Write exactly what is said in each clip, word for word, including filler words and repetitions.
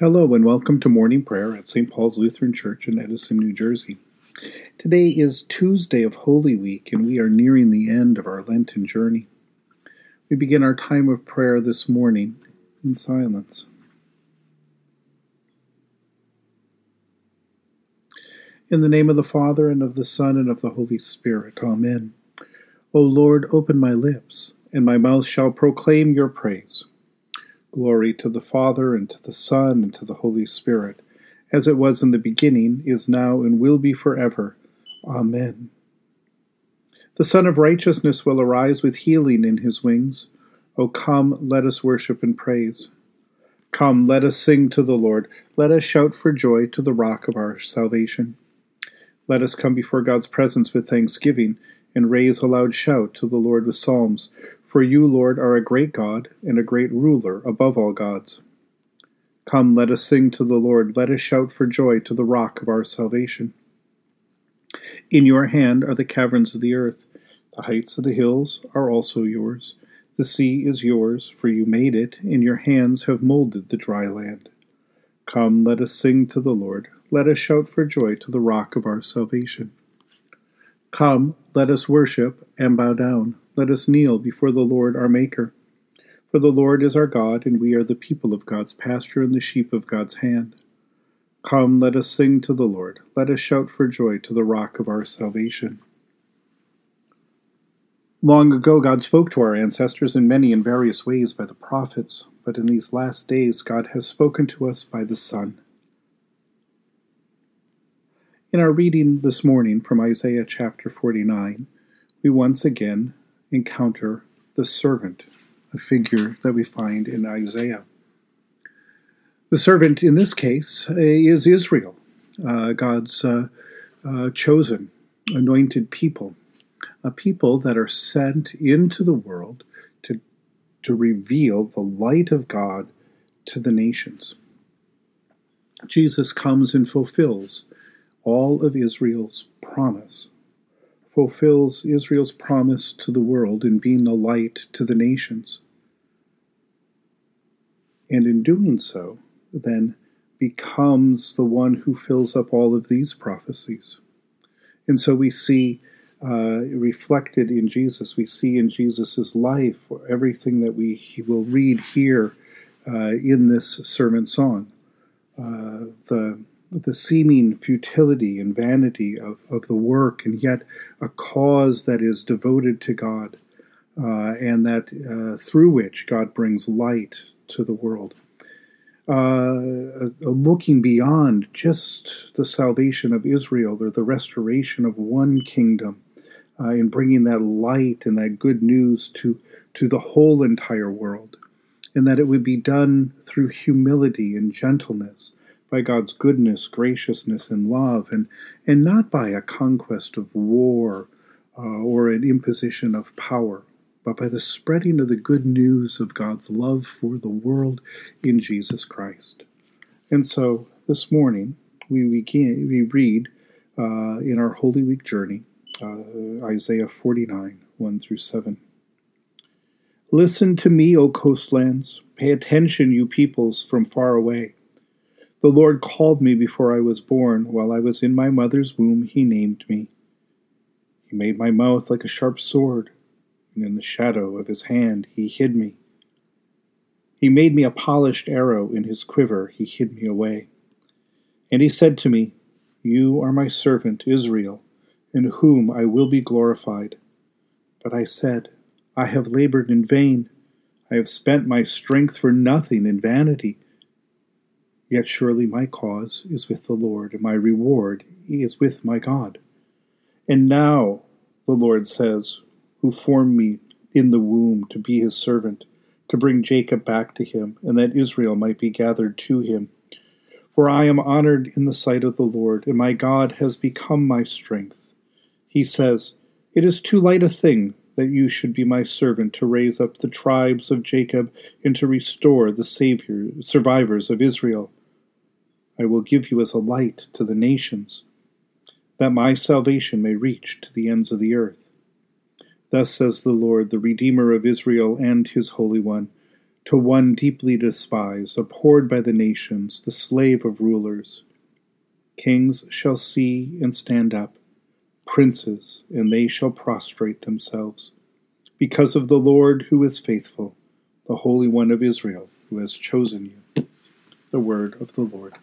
Hello and welcome to morning prayer at Saint Paul's Lutheran Church in Edison, New Jersey. Today is Tuesday of Holy Week, and we are nearing the end of our Lenten journey. We begin our time of prayer this morning in silence. In the name of the Father, and of the Son, and of the Holy Spirit. Amen. O Lord, open my lips, and my mouth shall proclaim your praise. Glory to the Father, and to the Son, and to the Holy Spirit, as it was in the beginning, is now, and will be forever. Amen. The Son of Righteousness will arise with healing in his wings. O come, let us worship and praise. Come, let us sing to the Lord. Let us shout for joy to the rock of our salvation. Let us come before God's presence with thanksgiving, and raise a loud shout to the Lord with psalms. For you, Lord, are a great God, and a great ruler above all gods. Come, let us sing to the Lord. Let us shout for joy to the rock of our salvation. In your hand are the caverns of the earth. The heights of the hills are also yours. The sea is yours, for you made it, and your hands have molded the dry land. Come, let us sing to the Lord. Let us shout for joy to the rock of our salvation. Come, let us worship and bow down. Let us kneel before the Lord our Maker. For the Lord is our God, and we are the people of God's pasture and the sheep of God's hand. Come, let us sing to the Lord. Let us shout for joy to the rock of our salvation. Long ago, God spoke to our ancestors in many and various ways by the prophets, but in these last days, God has spoken to us by the Son. In our reading this morning from Isaiah chapter forty-nine, we once again encounter the servant, a figure that we find in Isaiah. The servant in this case is Israel, uh, God's uh, uh, chosen, anointed people, a people that are sent into the world to, to reveal the light of God to the nations. Jesus comes and fulfills all of Israel's promise, fulfills Israel's promise to the world in being a light to the nations. And in doing so, then becomes the one who fills up all of these prophecies. And so we see uh, reflected in Jesus, we see in Jesus' life everything that we will read here uh, in this sermon song. Uh, the the seeming futility and vanity of, of the work, and yet a cause that is devoted to God, uh, and that uh, through which God brings light to the world. Uh, looking beyond just the salvation of Israel or the restoration of one kingdom, uh, in bringing that light and that good news to, to the whole entire world, and that it would be done through humility and gentleness, by God's goodness, graciousness, and love, and, and not by a conquest of war uh, or an imposition of power, but by the spreading of the good news of God's love for the world in Jesus Christ. And so this morning we begin, we read uh, in our Holy Week journey uh, Isaiah forty-nine, one through seven. Listen to me, O coastlands. Pay attention, you peoples from far away. The Lord called me before I was born. While I was in my mother's womb, he named me. He made my mouth like a sharp sword, and in the shadow of his hand he hid me. He made me a polished arrow in his quiver. He hid me away. And he said to me, You are my servant Israel, in whom I will be glorified. But I said, I have labored in vain. I have spent my strength for nothing in vanity. Yet surely my cause is with the Lord, and my reward is with my God. And now, the Lord says, who formed me in the womb to be his servant, to bring Jacob back to him, and that Israel might be gathered to him. For I am honored in the sight of the Lord, and my God has become my strength. He says, It is too light a thing that you should be my servant to raise up the tribes of Jacob and to restore the savior, survivors of Israel. I will give you as a light to the nations, that my salvation may reach to the ends of the earth. Thus says the Lord, the Redeemer of Israel and his Holy One, to one deeply despised, abhorred by the nations, the slave of rulers. Kings shall see and stand up, princes, and they shall prostrate themselves, because of the Lord who is faithful, the Holy One of Israel, who has chosen you. The word of the Lord.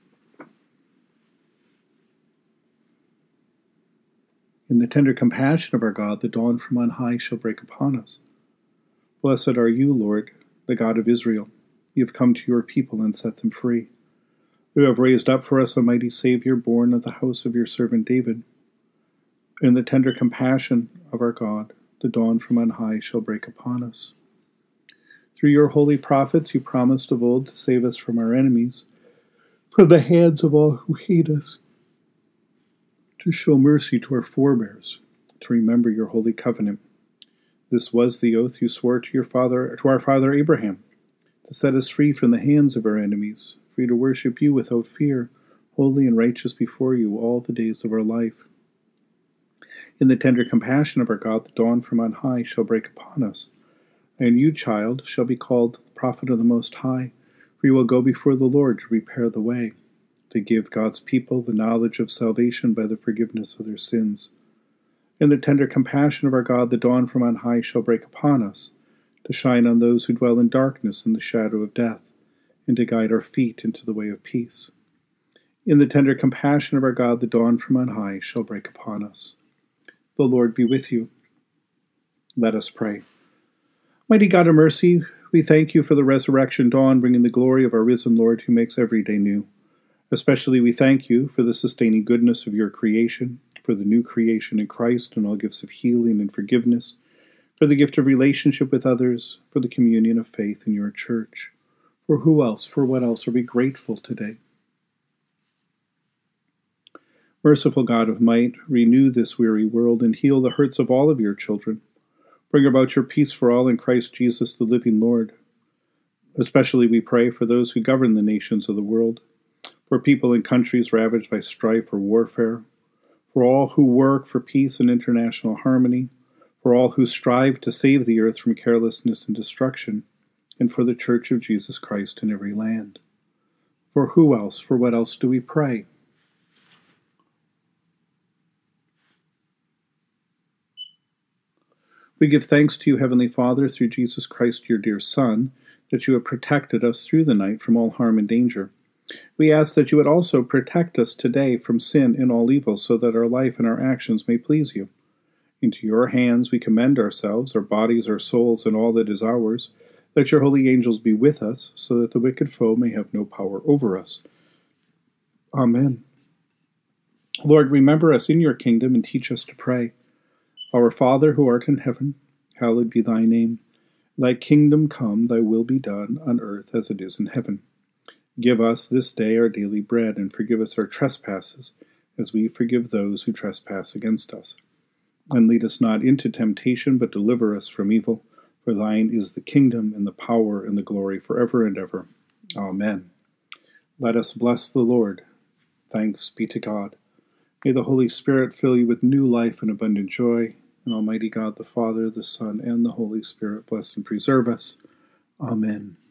In the tender compassion of our God, the dawn from on high shall break upon us. Blessed are you, Lord, the God of Israel. You have come to your people and set them free. You have raised up for us a mighty Savior, born of the house of your servant David. In the tender compassion of our God, the dawn from on high shall break upon us. Through your holy prophets you promised of old to save us from our enemies, from the hands of all who hate us, to show mercy to our forebears, to remember your holy covenant. This was the oath you swore to your father, to our father Abraham, to set us free from the hands of our enemies, free to worship you without fear, holy and righteous before you all the days of our life. In the tender compassion of our God, the dawn from on high shall break upon us. And you, child, shall be called the prophet of the Most High, for you will go before the Lord to prepare the way, to give God's people the knowledge of salvation by the forgiveness of their sins. In the tender compassion of our God, the dawn from on high shall break upon us, to shine on those who dwell in darkness and the shadow of death, and to guide our feet into the way of peace. In the tender compassion of our God, the dawn from on high shall break upon us. The Lord be with you. Let us pray. Mighty God of mercy, we thank you for the resurrection dawn, bringing the glory of our risen Lord, who makes every day new. Especially we thank you for the sustaining goodness of your creation, for the new creation in Christ and all gifts of healing and forgiveness, for the gift of relationship with others, for the communion of faith in your church. For who else, for what else are we grateful today? Merciful God of might, renew this weary world and heal the hurts of all of your children. Bring about your peace for all in Christ Jesus, the living Lord. Especially we pray for those who govern the nations of the world, for people in countries ravaged by strife or warfare, for all who work for peace and international harmony, for all who strive to save the earth from carelessness and destruction, and for the Church of Jesus Christ in every land. For who else, for what else do we pray? We give thanks to you, Heavenly Father, through Jesus Christ, your dear Son, that you have protected us through the night from all harm and danger. We ask that you would also protect us today from sin and all evil, so that our life and our actions may please you. Into your hands we commend ourselves, our bodies, our souls, and all that is ours. Let your holy angels be with us, so that the wicked foe may have no power over us. Amen. Lord, remember us in your kingdom and teach us to pray. Our Father, who art in heaven, hallowed be thy name. Thy kingdom come, thy will be done, on earth as it is in heaven. Give us this day our daily bread, and forgive us our trespasses, as we forgive those who trespass against us. And lead us not into temptation, but deliver us from evil. For thine is the kingdom, and the power, and the glory, forever and ever. Amen. Let us bless the Lord. Thanks be to God. May the Holy Spirit fill you with new life and abundant joy. And Almighty God, the Father, the Son, and the Holy Spirit bless and preserve us. Amen.